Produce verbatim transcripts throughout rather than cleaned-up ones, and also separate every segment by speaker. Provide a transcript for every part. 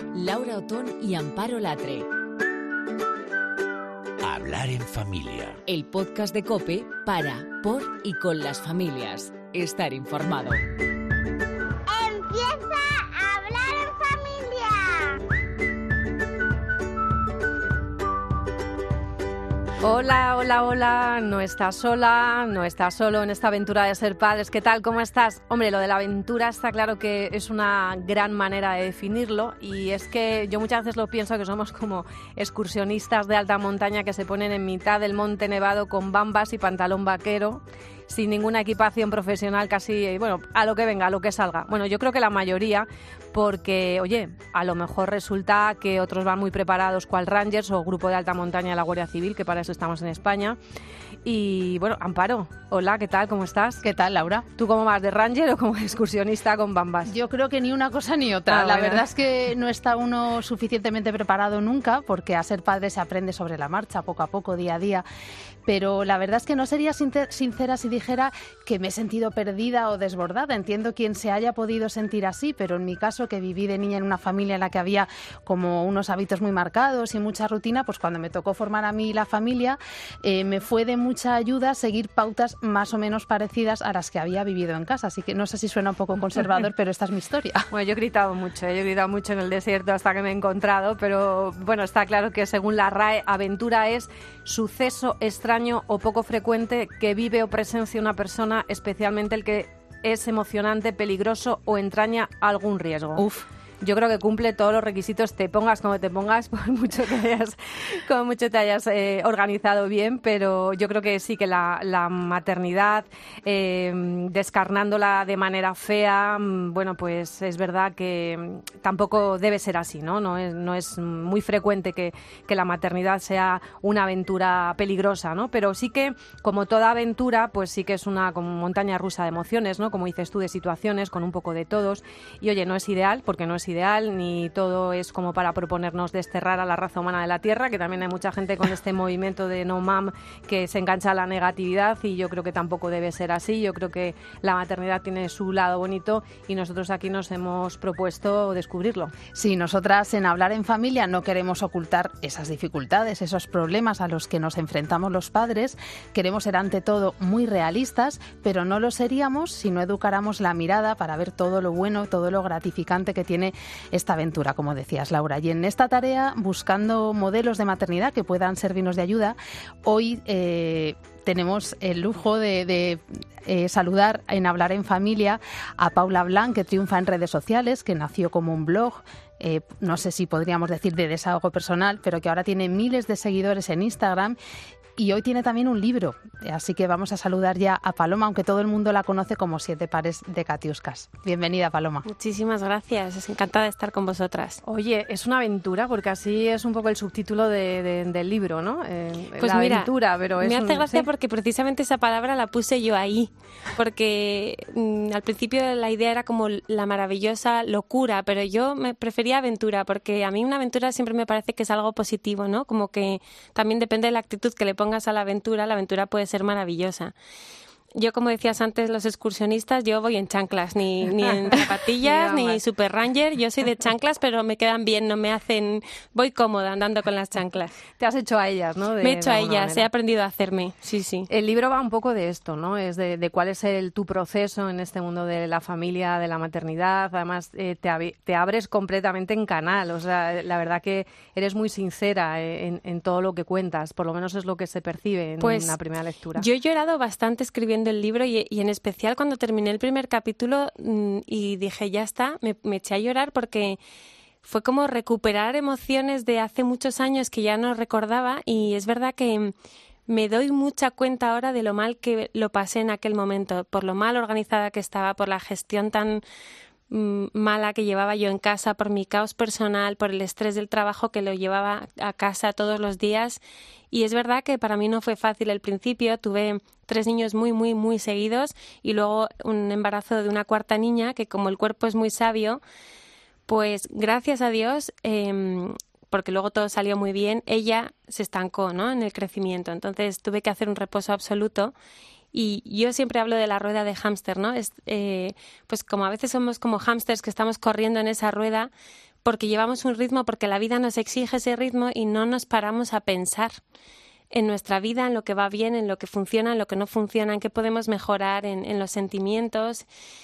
Speaker 1: Laura Otón y Amparo Latre.
Speaker 2: Hablar en familia.
Speaker 1: El podcast de COPE para, por y con las familias. Estar informado.
Speaker 3: ¡Empieza a hablar en familia!
Speaker 4: Hola, hola, hola, no estás sola, no estás solo en esta aventura de ser padres. ¿Qué tal? ¿Cómo estás? Hombre, lo de la aventura está claro que es una gran manera de definirlo, y es que yo muchas veces lo pienso que somos como excursionistas de alta montaña que se ponen en mitad del monte nevado con bambas y pantalón vaquero, sin ninguna equipación profesional, casi, bueno, a lo que venga, a lo que salga. Bueno, yo creo que la mayoría, porque, oye, a lo mejor resulta que otros van muy preparados, cual Rangers o Grupo de Alta Montaña de la Guardia Civil, que para eso estamos en España. Y, bueno, Amparo, hola, ¿qué tal? ¿Cómo estás?
Speaker 5: ¿Qué tal, Laura?
Speaker 4: ¿Tú cómo vas, de Ranger o como excursionista con bambas?
Speaker 5: Yo creo que ni una cosa ni otra.
Speaker 4: Ah,
Speaker 5: la
Speaker 4: bueno.
Speaker 5: verdad es que no está uno suficientemente preparado nunca, porque a ser padre se aprende sobre la marcha, poco a poco, día a día. Pero la verdad es que no sería sincera si dijera que me he sentido perdida o desbordada. Entiendo quien se haya podido sentir así, pero en mi caso, que viví de niña en una familia en la que había como unos hábitos muy marcados y mucha rutina, pues cuando me tocó formar a mí la familia, eh, me fue de mucha ayuda seguir pautas más o menos parecidas a las que había vivido en casa. Así que no sé si suena un poco conservador, pero esta es mi historia.
Speaker 4: Bueno, yo he gritado mucho, ¿eh? yo he gritado mucho en el desierto hasta que me he encontrado, pero bueno, está claro que según la R A E, aventura es suceso extraño o poco frecuente que vive o presencia una persona, especialmente el que es emocionante, peligroso o entraña algún riesgo.
Speaker 5: Uf.
Speaker 4: Yo creo que cumple todos los requisitos, te pongas como te pongas, por mucho que hayas, como mucho te hayas eh, organizado bien, pero yo creo que sí que la, la maternidad, eh, descarnándola de manera fea, bueno, pues es verdad que tampoco debe ser así, ¿no? No es, no es muy frecuente que, que la maternidad sea una aventura peligrosa, ¿no? Pero sí que, como toda aventura, pues sí que es una como montaña rusa de emociones, ¿no? Como dices tú, de situaciones, con un poco de todos. Y oye, no es ideal, porque no es ideal, ni todo es como para proponernos desterrar a la raza humana de la Tierra, que también hay mucha gente con este movimiento de no mam que se engancha a la negatividad, y yo creo que tampoco debe ser así. Yo creo que la maternidad tiene su lado bonito y nosotros aquí nos hemos propuesto descubrirlo.
Speaker 5: Sí, nosotras en Hablar en Familia no queremos ocultar esas dificultades, esos problemas a los que nos enfrentamos los padres. Queremos ser ante todo muy realistas, pero no lo seríamos si no educáramos la mirada para ver todo lo bueno, todo lo gratificante que tiene esta aventura, como decías, Laura. Y en esta tarea, buscando modelos de maternidad que puedan servirnos de ayuda, hoy eh, tenemos el lujo de, de eh, saludar en Hablar en Familia a Paula Blanc, que triunfa en redes sociales, que nació como un blog, eh, no sé si podríamos decir de desahogo personal, pero que ahora tiene miles de seguidores en Instagram. Y hoy tiene también un libro, así que vamos a saludar ya a Paloma, aunque todo el mundo la conoce como Siete pares de Katiuskas. Bienvenida, Paloma.
Speaker 6: Muchísimas gracias, es encantada de estar con vosotras.
Speaker 4: Oye, es una aventura, porque así es un poco el subtítulo de, de, del libro, ¿no? Eh,
Speaker 6: pues
Speaker 4: la
Speaker 6: mira,
Speaker 4: aventura, pero es
Speaker 6: me hace
Speaker 4: un,
Speaker 6: gracia
Speaker 4: ¿sí?
Speaker 6: porque precisamente esa palabra la puse yo ahí, porque mmm, al principio la idea era como la maravillosa locura, pero yo me prefería aventura, porque a mí una aventura siempre me parece que es algo positivo, ¿no? Como que también depende de la actitud que le pongas a la aventura, la aventura puede ser maravillosa. Yo, como decías antes, los excursionistas, yo voy en chanclas, ni, ni en zapatillas, ni super ranger. Yo soy de chanclas, pero me quedan bien, no me hacen... Voy cómoda andando con las chanclas.
Speaker 4: Te has hecho a ellas, ¿no? De,
Speaker 6: me he hecho
Speaker 4: de
Speaker 6: a ellas,
Speaker 4: manera.
Speaker 6: he aprendido a hacerme, sí, sí.
Speaker 4: El libro va un poco de esto, ¿no? Es de, de cuál es el, tu proceso en este mundo de la familia, de la maternidad. Además, eh, te, ab- te abres completamente en canal. O sea, la verdad que eres muy sincera en, en todo lo que cuentas. Por lo menos es lo que se percibe en
Speaker 6: pues,
Speaker 4: la primera lectura.
Speaker 6: Yo he llorado bastante escribiendo el libro y, y en especial cuando terminé el primer capítulo mmm, y dije, ya está, me, me eché a llorar porque fue como recuperar emociones de hace muchos años que ya no recordaba, y es verdad que me doy mucha cuenta ahora de lo mal que lo pasé en aquel momento, por lo mal organizada que estaba, por la gestión tan mmm, mala que llevaba yo en casa, por mi caos personal, por el estrés del trabajo que lo llevaba a casa todos los días. Y es verdad que para mí no fue fácil al principio. Tuve tres niños muy, muy, muy seguidos y luego un embarazo de una cuarta niña que, como el cuerpo es muy sabio, pues gracias a Dios, eh, porque luego todo salió muy bien, ella se estancó, ¿no?, en el crecimiento. Entonces tuve que hacer un reposo absoluto. Y yo siempre hablo de la rueda de hámster, ¿no? Es, eh, pues como a veces somos como hámsters que estamos corriendo en esa rueda, porque llevamos un ritmo, porque la vida nos exige ese ritmo y no nos paramos a pensar en nuestra vida, en lo que va bien, en lo que funciona, en lo que no funciona, en qué podemos mejorar, en, en los sentimientos.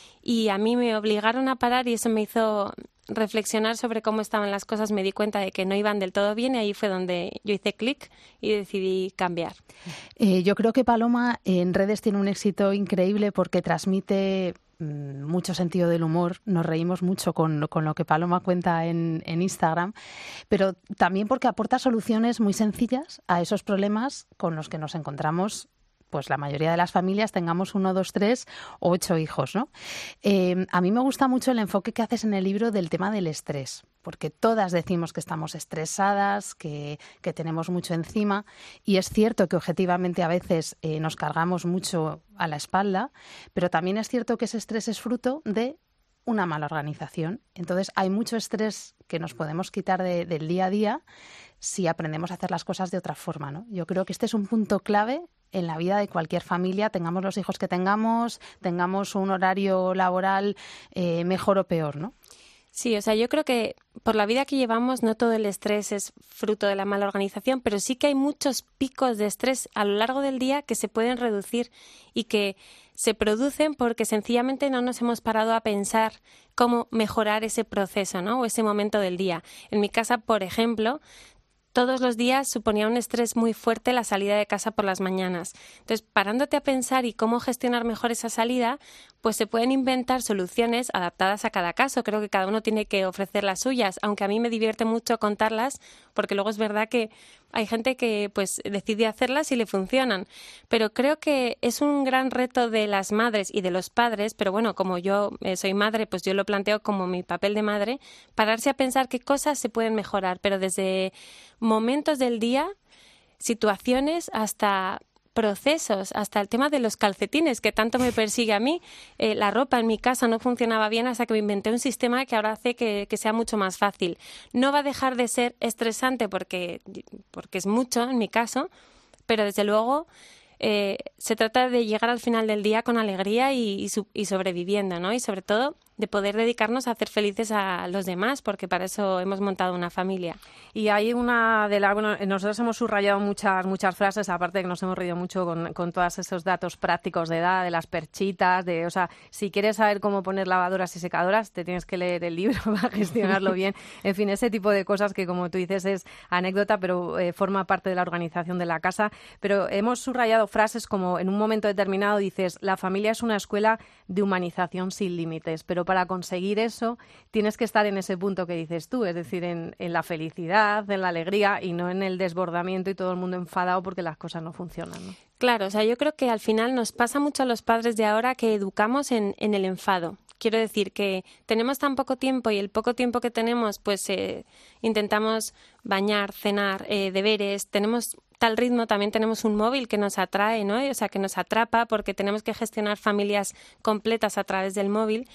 Speaker 6: Y a mí me obligaron a parar y eso me hizo reflexionar sobre cómo estaban las cosas. Me di cuenta de que no iban del todo bien y ahí fue donde yo hice clic y decidí cambiar.
Speaker 5: Eh, yo creo que Paloma en redes tiene un éxito increíble porque transmite mucho sentido del humor, nos reímos mucho con, con lo que Paloma cuenta en, en Instagram, pero también porque aporta soluciones muy sencillas a esos problemas con los que nos encontramos pues la mayoría de las familias, tengamos uno, dos, tres o ocho hijos, ¿no? Eh, a mí me gusta mucho el enfoque que haces en el libro del tema del estrés, porque todas decimos que estamos estresadas, que, que tenemos mucho encima, y es cierto que objetivamente a veces eh, nos cargamos mucho a la espalda, pero también es cierto que ese estrés es fruto de una mala organización. Entonces hay mucho estrés que nos podemos quitar de, del día a día si aprendemos a hacer las cosas de otra forma, ¿no? Yo creo que este es un punto clave en la vida de cualquier familia, tengamos los hijos que tengamos, tengamos un horario laboral eh, mejor o peor, ¿no?
Speaker 6: Sí, o sea, yo creo que por la vida que llevamos no todo el estrés es fruto de la mala organización, pero sí que hay muchos picos de estrés a lo largo del día que se pueden reducir y que se producen porque sencillamente no nos hemos parado a pensar cómo mejorar ese proceso, ¿no? O ese momento del día. En mi casa, por ejemplo, todos los días suponía un estrés muy fuerte la salida de casa por las mañanas. Entonces, parándote a pensar y cómo gestionar mejor esa salida, pues se pueden inventar soluciones adaptadas a cada caso. Creo que cada uno tiene que ofrecer las suyas, aunque a mí me divierte mucho contarlas, porque luego es verdad que hay gente que pues decide hacerlas y le funcionan. Pero creo que es un gran reto de las madres y de los padres, pero bueno, como yo eh, soy madre, pues yo lo planteo como mi papel de madre, pararse a pensar qué cosas se pueden mejorar, pero desde momentos del día, situaciones, hasta procesos, hasta el tema de los calcetines, que tanto me persigue a mí. Eh, la ropa en mi casa no funcionaba bien hasta que me inventé un sistema que ahora hace que, que sea mucho más fácil. No va a dejar de ser estresante porque, porque es mucho en mi caso, pero desde luego eh, se trata de llegar al final del día con alegría y, y, y sobreviviendo, ¿no? Y sobre todo de poder dedicarnos a hacer felices a los demás, porque para eso hemos montado una familia.
Speaker 4: Y hay una de las... Bueno, nosotros hemos subrayado muchas muchas frases, aparte de que nos hemos reído mucho con, con todos esos datos prácticos de edad, de las perchitas, de... O sea, si quieres saber cómo poner lavadoras y secadoras, te tienes que leer el libro para gestionarlo bien. En fin, ese tipo de cosas que, como tú dices, es anécdota, pero eh, forma parte de la organización de la casa. Pero hemos subrayado frases como, en un momento determinado dices, la familia es una escuela de humanización sin límites, pero para conseguir eso tienes que estar en ese punto que dices tú, es decir, en, en la felicidad, en la alegría y no en el desbordamiento y todo el mundo enfadado porque las cosas no funcionan, ¿no?
Speaker 6: Claro, o sea, yo creo que al final nos pasa mucho a los padres de ahora que educamos en, en el enfado. Quiero decir que tenemos tan poco tiempo y el poco tiempo que tenemos, pues eh, intentamos bañar, cenar, eh, deberes, tenemos tal ritmo, también tenemos un móvil que nos atrae, ¿no? O sea, que nos atrapa porque tenemos que gestionar familias completas a través del móvil.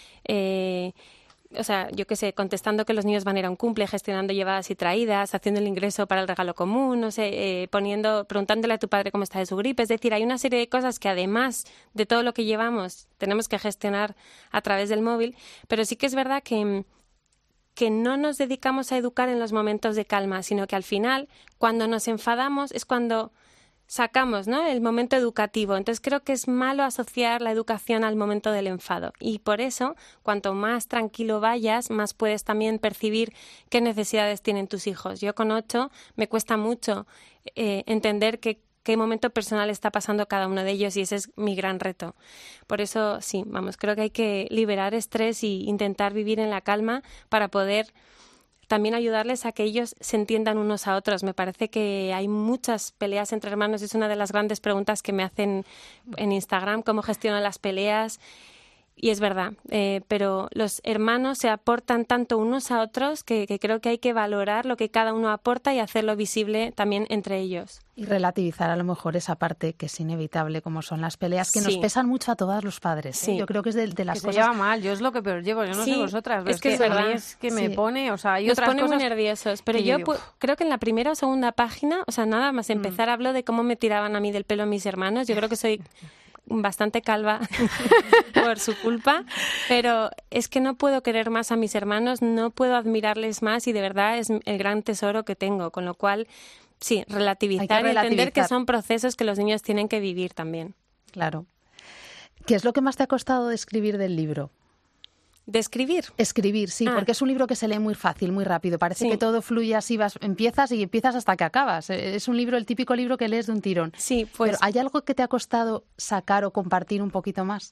Speaker 6: Eh, o sea, yo qué sé, contestando que los niños van a ir a un cumple, gestionando llevadas y traídas, haciendo el ingreso para el regalo común, no sé, eh, poniendo, preguntándole a tu padre cómo está de su gripe. Es decir, hay una serie de cosas que además de todo lo que llevamos tenemos que gestionar a través del móvil, pero sí que es verdad que, que no nos dedicamos a educar en los momentos de calma, sino que al final, cuando nos enfadamos, es cuando sacamos, ¿no?, el momento educativo. Entonces creo que es malo asociar la educación al momento del enfado y por eso cuanto más tranquilo vayas, más puedes también percibir qué necesidades tienen tus hijos. Yo con ocho me cuesta mucho eh, entender que qué momento personal está pasando cada uno de ellos y ese es mi gran reto. Por eso sí, vamos, creo que hay que liberar estrés y intentar vivir en la calma para poder también ayudarles a que ellos se entiendan unos a otros. Me parece que hay muchas peleas entre hermanos. Es una de las grandes preguntas que me hacen en Instagram, cómo gestionan las peleas. Y es verdad, eh, pero los hermanos se aportan tanto unos a otros que, que creo que hay que valorar lo que cada uno aporta y hacerlo visible también entre ellos.
Speaker 5: Y relativizar a lo mejor esa parte que es inevitable, como son las peleas, que sí nos pesan mucho a todos los padres. ¿eh?
Speaker 6: Sí.
Speaker 5: Yo creo que es de, de las
Speaker 4: que
Speaker 5: cosas...
Speaker 4: se lleva mal, yo es lo que peor llevo, yo no
Speaker 6: sí,
Speaker 4: sé vosotras. Pero
Speaker 6: es, es que es verdad.
Speaker 4: A mí es que me
Speaker 6: sí.
Speaker 4: pone, o sea, hay
Speaker 6: Nos
Speaker 4: otras
Speaker 6: pone
Speaker 4: cosas
Speaker 6: muy nerviosos, pero yo,
Speaker 4: yo
Speaker 6: pu- creo que en la primera o segunda página, o sea, nada más empezar mm. hablo de cómo me tiraban a mí del pelo mis hermanos. Yo creo que soy bastante calva por su culpa, pero es que no puedo querer más a mis hermanos, no puedo admirarles más y de verdad es el gran tesoro que tengo, con lo cual, sí, relativizar,
Speaker 5: Hay que relativizar.
Speaker 6: y entender que son procesos que los niños tienen que vivir también.
Speaker 5: Claro. ¿Qué es lo que más te ha costado de escribir del libro?
Speaker 6: ¿De escribir?
Speaker 5: Escribir, sí,
Speaker 6: Ah.
Speaker 5: porque es un libro que se lee muy fácil, muy rápido. Parece
Speaker 6: Sí.
Speaker 5: que todo fluye así, vas, empiezas y empiezas hasta que acabas. Es un libro, el típico libro que lees de un tirón.
Speaker 6: Sí, pues...
Speaker 5: Pero ¿hay algo que te ha costado sacar o compartir un poquito más?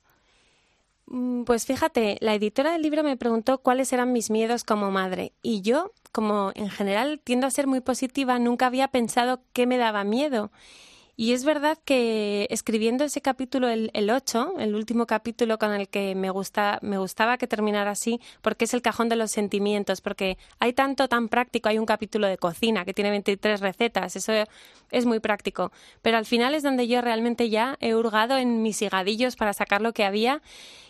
Speaker 6: Mm, Pues fíjate, la editora del libro me preguntó cuáles eran mis miedos como madre y yo, como en general tiendo a ser muy positiva, nunca había pensado qué me daba miedo. Y es verdad que escribiendo ese capítulo, el, el ocho, el último capítulo con el que me gusta, me gustaba que terminara así, porque es el cajón de los sentimientos, porque hay tanto tan práctico, hay un capítulo de cocina que tiene veintitrés recetas, eso es muy práctico, pero al final es donde yo realmente ya he hurgado en mis higadillos para sacar lo que había.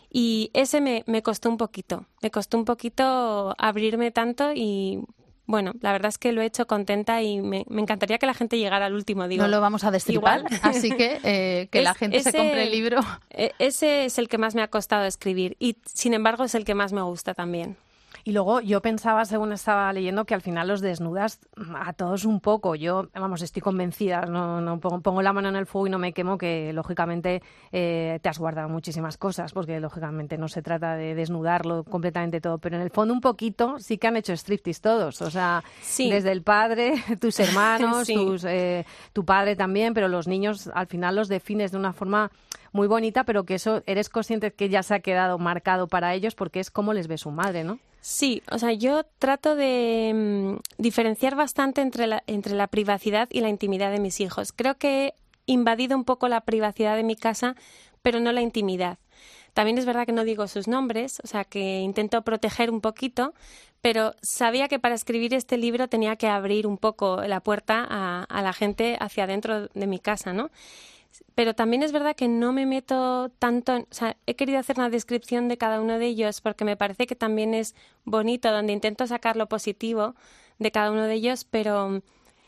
Speaker 6: Y ese me, me costó un poquito, me costó un poquito abrirme tanto y bueno, la verdad es que lo he hecho contenta y me, me encantaría que la gente llegara al último. Digo,
Speaker 5: no lo vamos a destripar,
Speaker 6: igual.
Speaker 5: así que eh, que
Speaker 6: Es-
Speaker 5: la gente
Speaker 6: ese-
Speaker 5: se compre el libro.
Speaker 6: e- Ese es el que más me ha costado escribir y sin embargo es el que más me gusta también.
Speaker 4: Y luego yo pensaba, según estaba leyendo, que al final los desnudas a todos un poco. Yo, vamos, estoy convencida, no, no pongo, pongo la mano en el fuego y no me quemo, que lógicamente eh, te has guardado muchísimas cosas, porque lógicamente no se trata de desnudarlo completamente todo, pero en el fondo un poquito sí que han hecho striptease todos. O sea,
Speaker 6: Sí.
Speaker 4: desde el padre, tus hermanos,
Speaker 6: Sí.
Speaker 4: tus, eh, tu padre también, pero los niños al final los defines de una forma muy bonita, pero que eso eres consciente que ya se ha quedado marcado para ellos porque es como les ve su madre, ¿no?
Speaker 6: Sí, o sea, yo trato de mm, diferenciar bastante entre la, entre la privacidad y la intimidad de mis hijos. Creo que he invadido un poco la privacidad de mi casa, pero no la intimidad. También es verdad que no digo sus nombres, o sea, que intento proteger un poquito, pero sabía que para escribir este libro tenía que abrir un poco la puerta a, a la gente hacia adentro de mi casa, ¿no? Pero también es verdad que no me meto tanto, en, o sea, he querido hacer una descripción de cada uno de ellos porque me parece que también es bonito, donde intento sacar lo positivo de cada uno de ellos, pero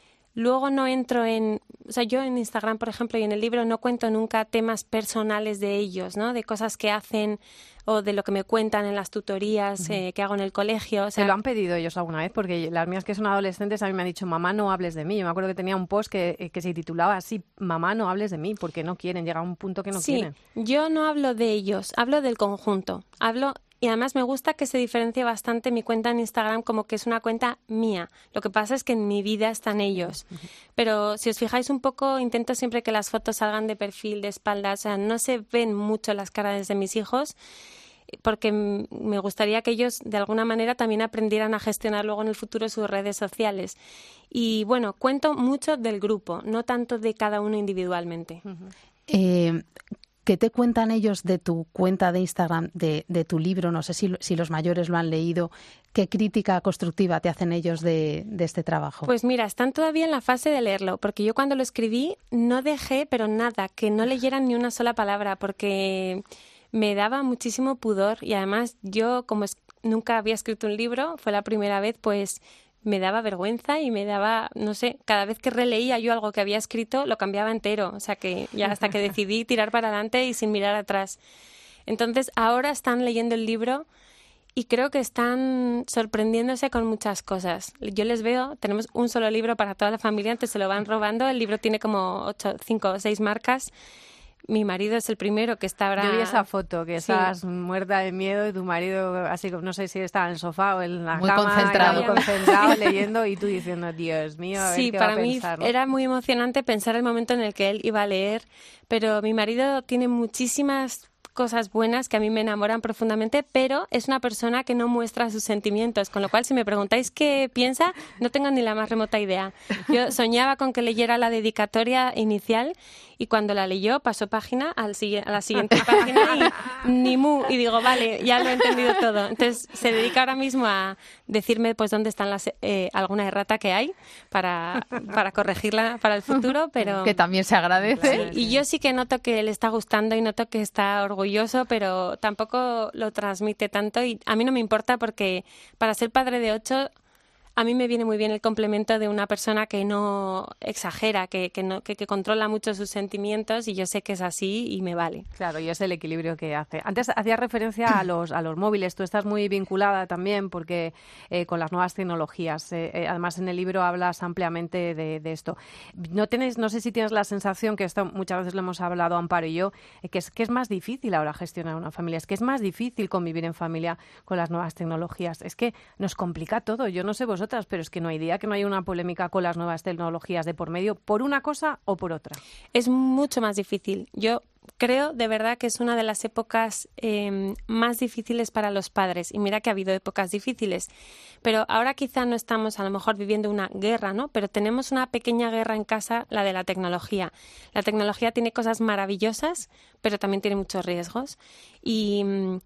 Speaker 6: luego no entro en, o sea, yo en Instagram, por ejemplo, y en el libro no cuento nunca temas personales de ellos, ¿no? De cosas que hacen o de lo que me cuentan en las tutorías eh, que hago en el colegio. O sea,
Speaker 4: ¿Se lo han pedido ellos alguna vez? Porque las mías que son adolescentes a mí me han dicho, mamá, no hables de mí. Yo me acuerdo que tenía un post que, que se titulaba así, mamá, no hables de mí, porque no quieren, llega a un punto que no
Speaker 6: sí,
Speaker 4: quieren.
Speaker 6: yo no hablo de ellos, hablo del conjunto. Hablo y además me gusta que se diferencie bastante mi cuenta en Instagram como que es una cuenta mía. Lo que pasa es que en mi vida están ellos. Pero si os fijáis un poco, intento siempre que las fotos salgan de perfil, de espaldas. O sea, no se ven mucho las caras de mis hijos porque me gustaría que ellos de alguna manera también aprendieran a gestionar luego en el futuro sus redes sociales. Y bueno, cuento mucho del grupo, no tanto de cada uno individualmente.
Speaker 5: Eh, ¿Qué te cuentan ellos de tu cuenta de Instagram, de, de tu libro? No sé si, si los mayores lo han leído. ¿Qué crítica constructiva te hacen ellos de, de este trabajo?
Speaker 6: Pues mira, están todavía en la fase de leerlo, porque yo cuando lo escribí no dejé, pero nada, que no leyeran ni una sola palabra, porque me daba muchísimo pudor y además yo, como es, nunca había escrito un libro, fue la primera vez, pues me daba vergüenza y me daba, no sé, cada vez que releía yo algo que había escrito lo cambiaba entero, o sea que ya hasta que decidí tirar para adelante y sin mirar atrás. Entonces ahora están leyendo el libro y creo que están sorprendiéndose con muchas cosas. Yo les veo, tenemos un solo libro para toda la familia, antes se lo van robando, el libro tiene como ocho, cinco o seis marcas. Mi marido es el primero que está ahora...
Speaker 4: Yo vi esa foto, que
Speaker 6: Sí.
Speaker 4: estás muerta de miedo y tu marido, así como no sé si estaba en el sofá o en la
Speaker 5: Muy
Speaker 4: cama,
Speaker 5: concentrado.
Speaker 4: muy concentrado leyendo y tú diciendo, Dios mío, a ver
Speaker 6: Sí,
Speaker 4: qué
Speaker 6: para
Speaker 4: va a
Speaker 6: mí
Speaker 4: pensar, ¿no?
Speaker 6: era muy emocionante pensar el momento en el que él iba a leer, pero mi marido tiene muchísimas cosas buenas que a mí me enamoran profundamente, pero es una persona que no muestra sus sentimientos, con lo cual si me preguntáis qué piensa, no tengo ni la más remota idea. Yo soñaba con que leyera la dedicatoria inicial y cuando la leyó pasó página al, sigui- a la siguiente página y ni mu, y digo, vale, ya lo he entendido todo. Entonces se dedica ahora mismo a decirme pues dónde están las eh, alguna errata que hay para, para corregirla para el futuro, pero...
Speaker 5: Que también se agradece.
Speaker 6: Sí, y yo sí que noto que le está gustando y noto que está orgulloso, pero tampoco lo transmite tanto y a mí no me importa porque para ser padre de ocho a mí me viene muy bien el complemento de una persona que no exagera, que, que, no, que, que controla mucho sus sentimientos, y yo sé que es así y me vale.
Speaker 4: Claro, y es el equilibrio que hace. Antes hacías referencia a los, a los móviles. Tú estás muy vinculada también porque eh, con las nuevas tecnologías. Eh, eh, además, en el libro hablas ampliamente de, de esto. No tienes, no sé si tienes la sensación, que esto muchas veces lo hemos hablado Amparo y yo, eh, que, es, que es más difícil ahora gestionar una familia. Es que es más difícil convivir en familia con las nuevas tecnologías. Es que nos complica todo. Yo no sé vosotras, pero es que no hay día que no haya una polémica con las nuevas tecnologías de por medio, por una cosa o por otra.
Speaker 6: Es mucho más difícil. Yo creo de verdad que es una de las épocas eh, más difíciles para los padres. Y mira que ha habido épocas difíciles. Pero ahora quizá no estamos a lo mejor viviendo una guerra, ¿no? Pero tenemos una pequeña guerra en casa, la de la tecnología. La tecnología tiene cosas maravillosas, pero también tiene muchos riesgos. Y...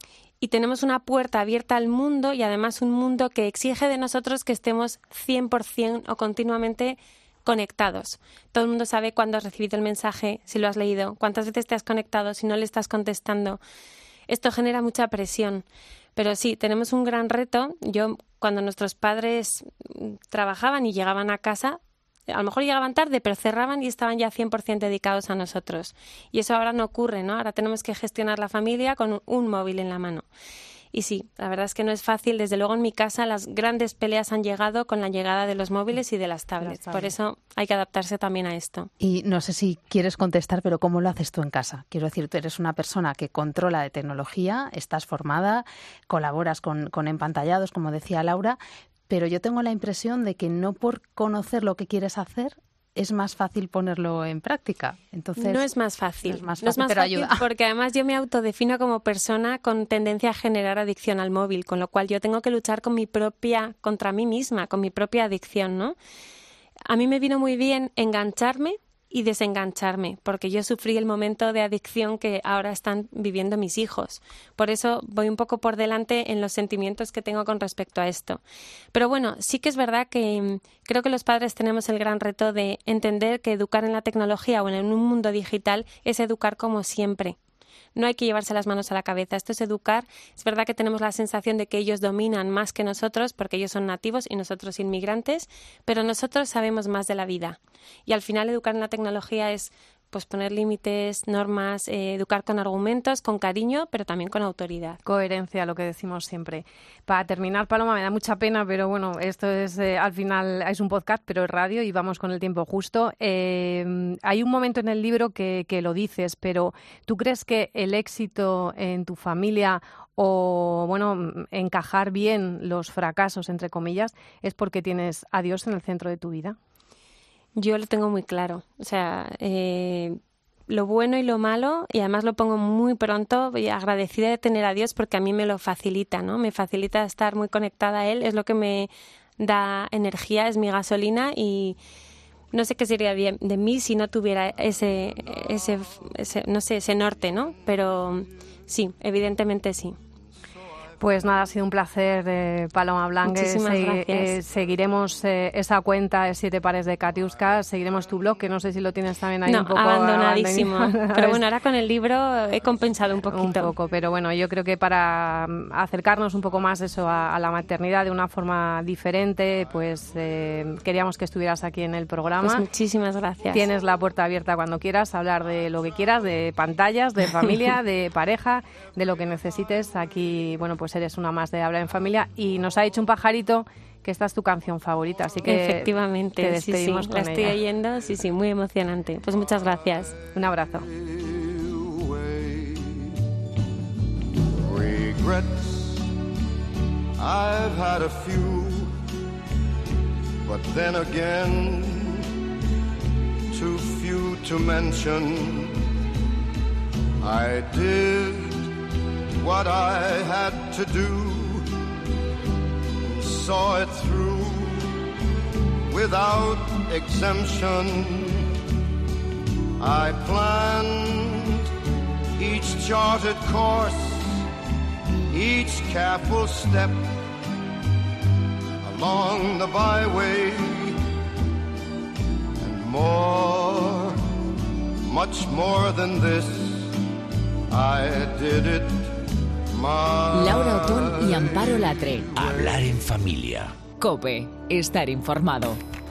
Speaker 6: Y tenemos una puerta abierta al mundo, y además un mundo que exige de nosotros que estemos cien por ciento o continuamente conectados. Todo el mundo sabe cuándo has recibido el mensaje, si lo has leído, cuántas veces te has conectado, si no le estás contestando. Esto genera mucha presión. Pero sí, tenemos un gran reto. Yo, cuando nuestros padres trabajaban y llegaban a casa, a lo mejor llegaban tarde, pero cerraban y estaban ya cien por ciento dedicados a nosotros. Y eso ahora no ocurre, ¿no? Ahora tenemos que gestionar la familia con un, un móvil en la mano. Y sí, la verdad es que no es fácil. Desde luego en mi casa las grandes peleas han llegado con la llegada de los móviles y de las tablets. Por eso hay que adaptarse también a esto.
Speaker 5: Y no sé si quieres contestar, pero ¿cómo lo haces tú en casa? Quiero decir, tú eres una persona que controla de tecnología, estás formada, colaboras con, con empantallados, como decía Laura, pero yo tengo la impresión de que no por conocer lo que quieres hacer es más fácil ponerlo en práctica. Entonces,
Speaker 6: no es más fácil,
Speaker 5: no es más fácil,
Speaker 6: no es más
Speaker 5: pero
Speaker 6: fácil
Speaker 5: ayuda.
Speaker 6: Porque además yo me autodefino como persona con tendencia a generar adicción al móvil, con lo cual yo tengo que luchar con mi propia, contra mí misma, con mi propia adicción, ¿no? A mí me vino muy bien engancharme y desengancharme, porque yo sufrí el momento de adicción que ahora están viviendo mis hijos. Por eso voy un poco por delante en los sentimientos que tengo con respecto a esto. Pero bueno, sí que es verdad que creo que los padres tenemos el gran reto de entender que educar en la tecnología o en un mundo digital es educar como siempre. No hay que llevarse las manos a la cabeza. Esto es educar. Es verdad que tenemos la sensación de que ellos dominan más que nosotros porque ellos son nativos y nosotros inmigrantes, pero nosotros sabemos más de la vida. Y al final educar en la tecnología es pues poner límites, normas, eh, educar con argumentos, con cariño, pero también con autoridad.
Speaker 4: Coherencia, lo que decimos siempre. Para terminar, Paloma, me da mucha pena, pero bueno, esto es eh, al final es un podcast, pero es radio y vamos con el tiempo justo. Eh, hay un momento en el libro que, que lo dices, pero ¿tú crees que el éxito en tu familia o, bueno, encajar bien los fracasos, entre comillas, es porque tienes a Dios en el centro de tu vida?
Speaker 6: Yo lo tengo muy claro, o sea, eh, lo bueno y lo malo, y además lo pongo muy pronto, y agradecida de tener a Dios porque a mí me lo facilita, ¿no? Me facilita estar muy conectada a Él, es lo que me da energía, es mi gasolina, y no sé qué sería de, de mí si no tuviera ese, ese, ese, no sé, ese norte, ¿no? Pero sí, evidentemente sí.
Speaker 4: Pues nada, ha sido un placer, eh, Paloma Blangue.
Speaker 6: Muchísimas
Speaker 4: Se,
Speaker 6: gracias.
Speaker 4: Eh, seguiremos eh, esa cuenta de Siete Pares de Katiuska, seguiremos tu blog, que no sé si lo tienes también ahí
Speaker 6: no,
Speaker 4: un poco
Speaker 6: abandonadísimo.
Speaker 4: abandonado.
Speaker 6: Pero bueno, ahora con el libro he compensado un poquito.
Speaker 4: Un poco, pero bueno, yo creo que para acercarnos un poco más eso a, a la maternidad de una forma diferente, pues eh, queríamos que estuvieras aquí en el programa.
Speaker 6: Pues muchísimas gracias.
Speaker 4: Tienes la puerta abierta cuando quieras, hablar de lo que quieras, de pantallas, de familia, de pareja, de lo que necesites. Aquí, bueno, pues eres una más de Hablar en Familia, y nos ha dicho un pajarito que esta es tu canción favorita, así que
Speaker 6: efectivamente,
Speaker 4: te despedimos
Speaker 6: sí, sí,
Speaker 4: con
Speaker 6: la estoy
Speaker 4: ella.
Speaker 6: oyendo, sí, sí, muy emocionante. Pues muchas gracias.
Speaker 4: Un abrazo.
Speaker 7: Regrets, I've had a few, but then again, too few to mention. I did what I had to do, saw it through without exemption. I planned each charted course, each careful step along the byway, and more, much more than this, I did it.
Speaker 1: Laura Otón y Amparo Latre.
Speaker 2: Hablar en familia.
Speaker 1: COPE, estar informado.